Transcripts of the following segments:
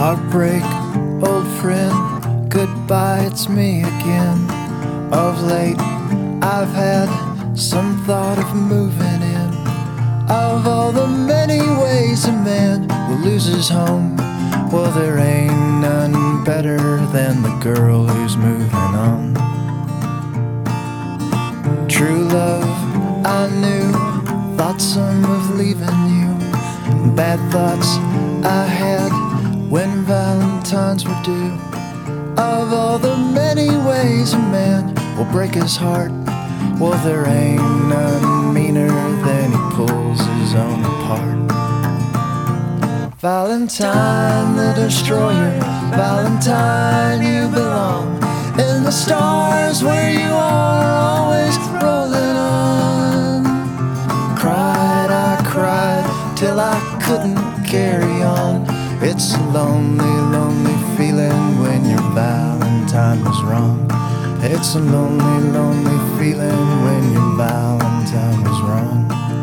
Heartbreak, old friend, goodbye, it's me again. Of late, I've had some thought of moving in. Of all the many ways a man will lose his home, well, there ain't none better than the girl who's moving on. True love, I knew, thought some of leaving you. Bad thoughts I had when Valentines were due. Of all the many ways a man will break his heart, well, there ain't none meaner than he pulls his own apart. Valentine the destroyer, Valentine you belong in the stars where you are always rolling on. I cried till I couldn't carry on. It's a lonely, lonely feeling when your Valentine was wrong. It's a lonely, lonely feeling when your Valentine was wrong.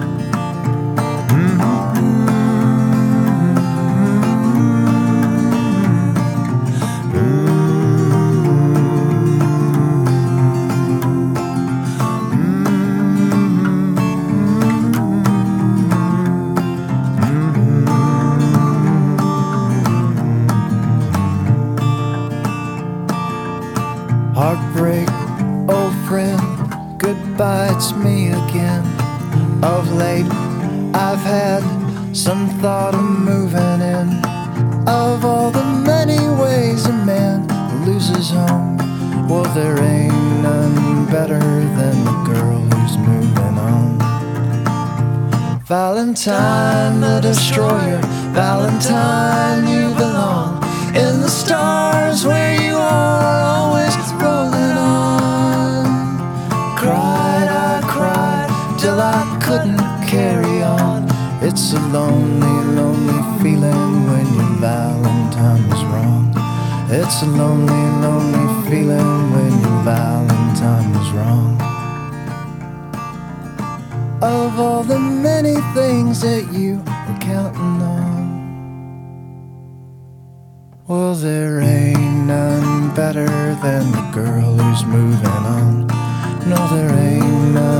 Heartbreak, old friend, goodbye, it's me again. Of late, I've had some thought of moving in. Of all the many ways a man loses home, well, there ain't none better than the girl who's moving on. Valentine the destroyer, Valentine you belong in the stars where you are always rolling on. I cried till I couldn't carry on. It's a lonely, lonely feeling when your Valentine was wrong. It's a lonely, lonely feeling when your Valentine was wrong. Of all the many things that you were counting on, well, there ain't none better than the girl who's moving on. No, there ain't none